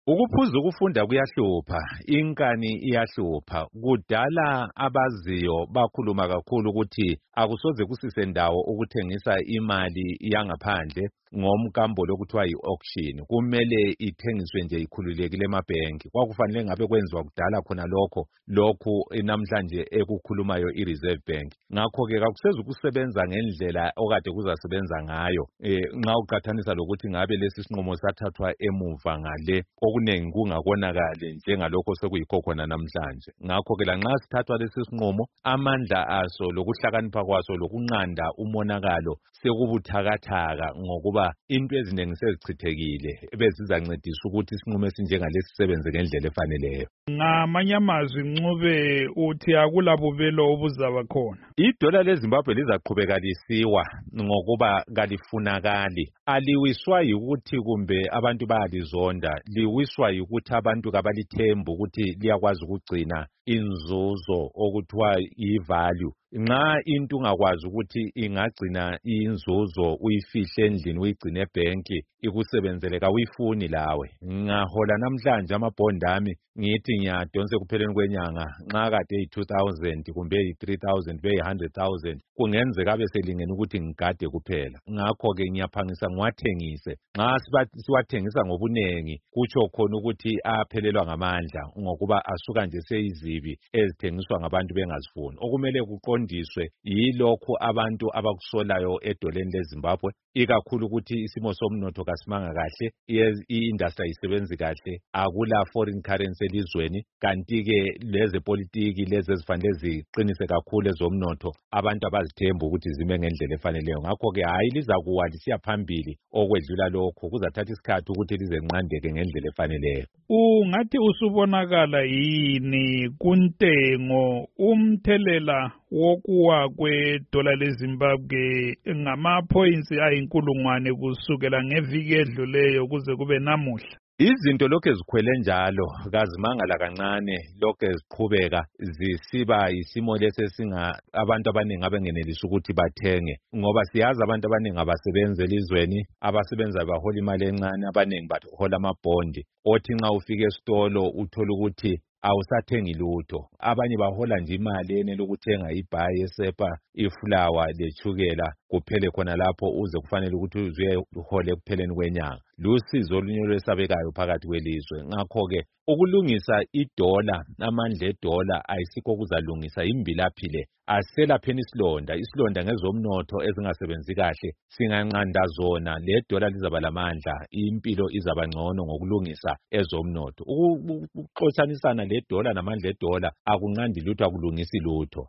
Ukuphuza ukufunda kuyahlupha, inkani iyahlupha. Kudala abaziyo bakhuluma kakhulu ukuthi akusoze kusisendawo ukuthengisa imali yangaphandle ngomkambo lokuthiwa yi-auction. Kumele ithengiswe nje ikhululekile emabhenki. Kwakufanele ngabe kwenziwa kudala khona lokhu namhlanje ekukhulumayo i-Reserve Bank. Ngakho-ke kakuseze ukusebenza ngendlela okade kuzasebenza ngayo. Nxa uqathanisa lokuthi ngabe lesi sinqumo sathathwa emuva ngale okunengi kungakonakali njengalokho sekuyikho khona namhlanje. Ngakho-ke lanxa sithathwa lesi sinqumo, amandla aso lokuhlakanipha kwaso lokunqanda umonakalo sekubuthakathaka ngokuba into eziningi sezichithekile bezizancedisa ukuthi isinqumo esinjengalesi sisebenze ngendlela efaneleyo. Ngamanye amazwi Ncube uthi akulabubelo obuzaba khona. Idola leZimbabwe lizaqhubeka lisiwa ngokuba kalifunakali. Aliwiswa yikuthi kumbe abantu bayalizonda, liwiswa yikuthi abantu kabalithemba ukuthi liyakwazi ukugcina inzuzo okuthiwa yi-value. Nxa into ungakwazi ukuthi ingagcina inzuzo uyifihle endlini uyigcine ebhenki ikusebenzele kawuyifuni lawe. Ngahola namhlanje amabhondi ami ngithi ngiyadonsa ekupheleni kwenyanga nxa kade eyi-2000 kumbe eyi-3000 kumbe eyi-100,000 kungenzeka abe selingene ukuthi ngigade kuphela. Ngakho-ke ngiyaphangisa ngiwathengise. Nxa siwathengisa ngobunengi kutsho khona ukuthi aphelelwa ngamandla ngokuba asuka nje seyizibi ezithengiswa ngabantu bengazifuni. Okumele kuqondiswe yilokhu abantu abakusolayo edoleni leZimbabwe, ikakhulu ukuthi isimo somnotho kasimanga kahle, i-industry ayisebenzi kahle, akula foreign currency elizweni, kanti-ke lezepolitiki lezi ezifanele ziqinise kakhulu ezomnotho abantu abazithemba ukuthi zime ngendlela efaneleyo. Ngakho-ke hayi lizakuwa lisiya phambili okwedlula lokho, kuzathatha isikhathi ukuthi lize nqandeke ngendlela efaneleyo. Ungathi usubonakala yini kuntengo umthelela wokuwa kwedola leZimbabwe ngama-points ayinkulungwane kusukela ngeviki edluleyo kuze kube namuhla? Izinto lokhu ezikhwele njalo kazimangala kancane, lokhu eziqhubeka zisiba isimo lesi abantu abaningi abengenelisa ukuthi bathenge, ngoba siyazi abantu abaningi abasebenzi elizweni, abasebenza bahola imali encane, abaningi bahola amabhondi. Othi nxa ufika esitolo uthola ukuthi awusathengi lutho. Abanye bahola nje imali enele ukuthenga ibhayi, isepa, ifulawa letshukela kuphele khona lapho uze kufanele ukuthi uzuye uhole ekupheleni kwenyanga. Lusizo olunye olwesabekayo phakathi kwelizwe. Ngakho-ke ukulungisa idola, amandla edola ayisikho kuzalungisa imbilaphi le. Aselapheni isilonda ngezomnotho ezingasebenzi kahle. Singanqanda zona, le dola lizaba lamandla, impilo izaba ngcono ngokulungisa ezomnotho. Ukuxotshanisana le dola namandla edola akunqandi lutho, akulungisi lutho.